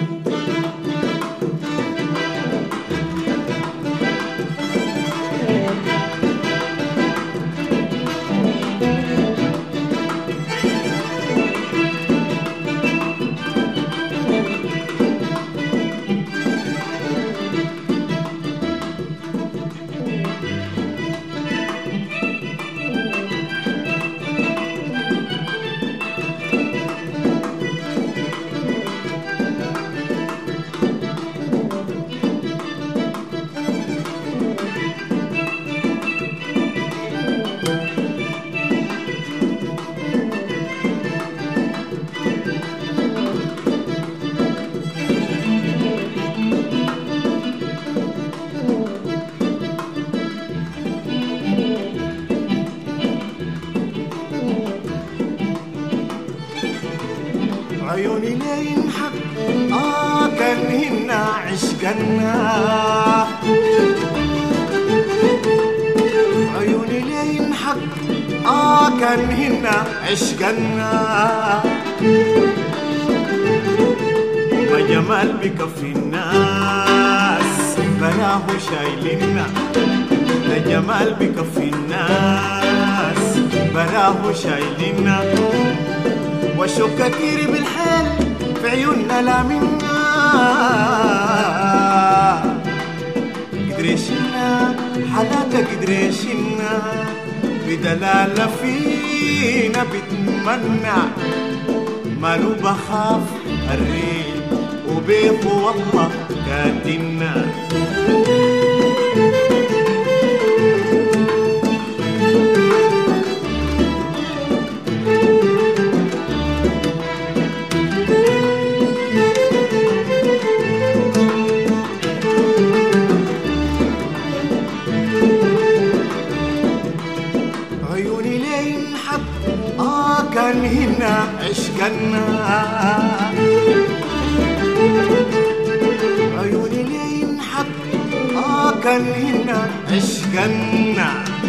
عيوني لين حق كان هنا عشقنا، عيوني لين حق كان هنا عشقنا، ما جمال بكفي الناس بلاه شايلنا، ما جمال بكفي الناس بلاه شايلنا، وشوف كتير بالحال في عيوننا لا منا، قدريشنا حالاتك قدريشنا بدلالة فينا بتمنع، مالو بخاف الريل وبيخ والله كاتنا. عيوني لين حق كان هنا عشقنا، عيوني لين حق كان هنا عشقنا،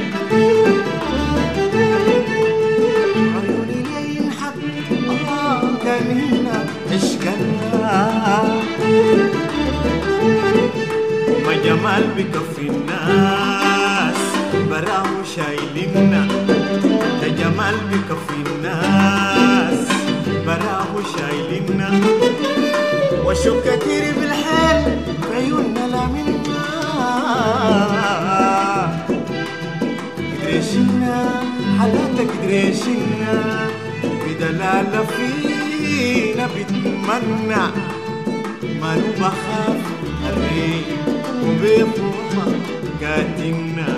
عيوني لين حق كان هنا عشقنا، ما جمال بكفي الناس براه شايلنا، ده جمال بكفي الناس براه شايلنا، وشوف كتير بالحال في عيوننا لا منا، قدريشنا حالاتك قدريشنا بدلالة فينا بتمنع، مالو بخاف الريح وبيخوفها كاتنا.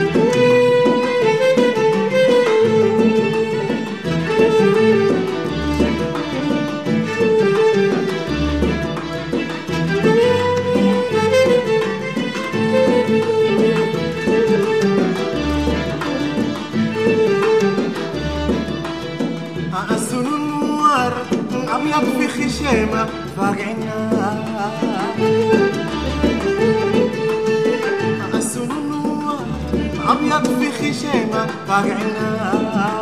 السنوار أبيض في خشامة فاقعنا، السنوار أبيض في خشامة فاقعنا،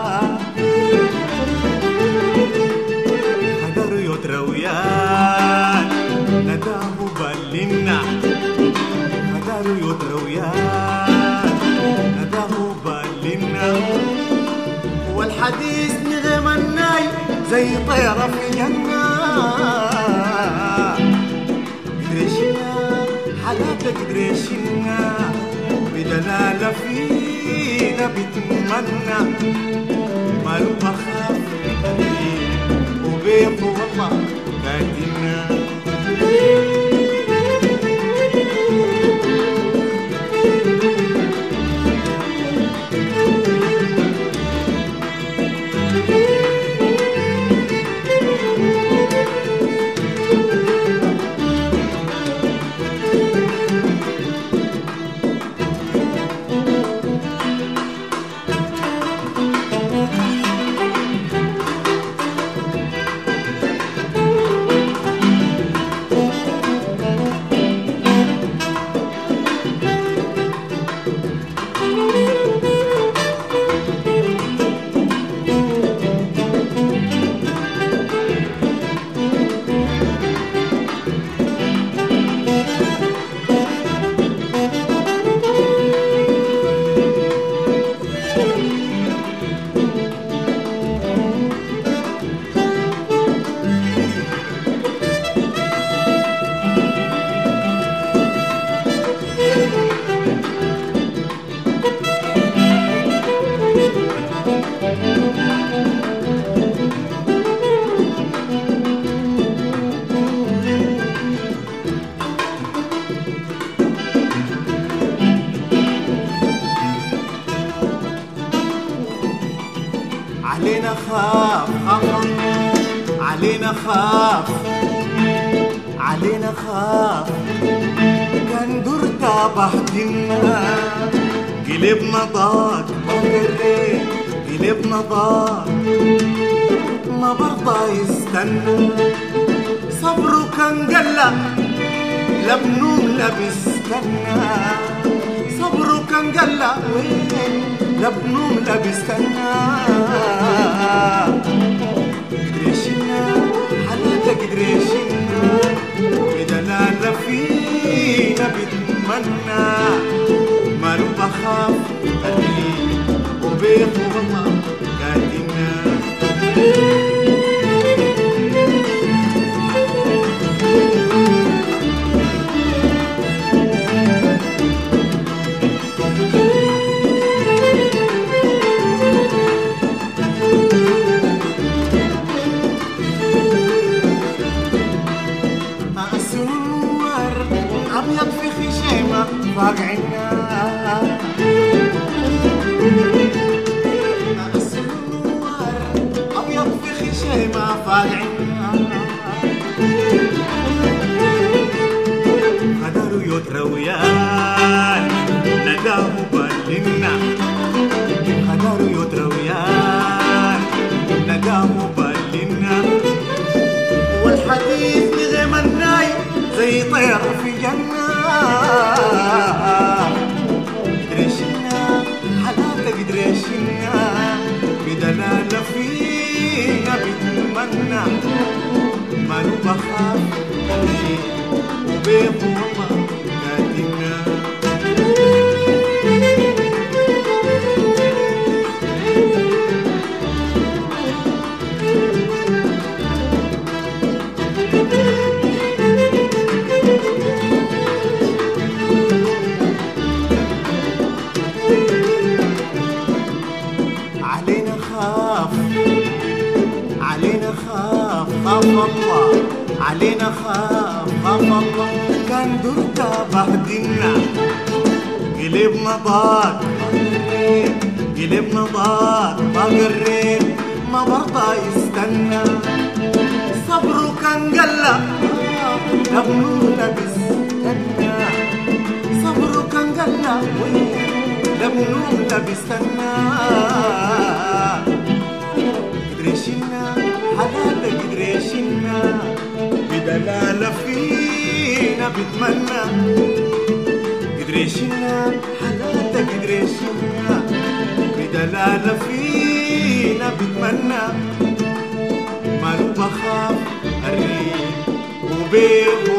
هدر يترويان نداه بالنا، هدر يترويان نداه بالنا، والحديث نغم الناي زي طيرة في جنة، قدريشنا حالاتك قدريشنا بدلالة فينا بتمنع، مالو بخاف وبيخ والله كاتنا. خاف علينا خاف كان درتا بهدلنا قلبنا ضاق بقريت قلبنا ضاق ما برضى يستنى صبره كان قلق لا بنوم لا بيستنى صبره كان قلق لا بنوم لا بيستنى قدريشنا حلاته قدريشنا بدلالة فينا بتمنى مالو بخاف قلبي وبيخ والله قاتلنا أبيض في خشيمة فاقعنا السنوار أبيض في خشيمة فاقعنا خدروا يترويان نداه بالنا خدروا يترويان نداه بالنا والحديث بغيم الناي زي طير في جنة قدريشنا حلاته قدريشنا بدلالة فينا بتمنى مالو بخاف وبيه والله قاتلنا علينا خاف الله علينا خاف الله كان درتا بهدلنا قلبنا ضاق قلبنا ضاق بقريت ما برضى يستنى صبره كان قلق لا بنوم لا بيستنى صبره كان قلق لا بنوم لا بيستنى قدريشنا حلاته قدريشنا بدلالة فينا بتمنى قدريشنا حلاته قدريشنا بدلالة فينا بتمنى مالو بخاف الريح وبيه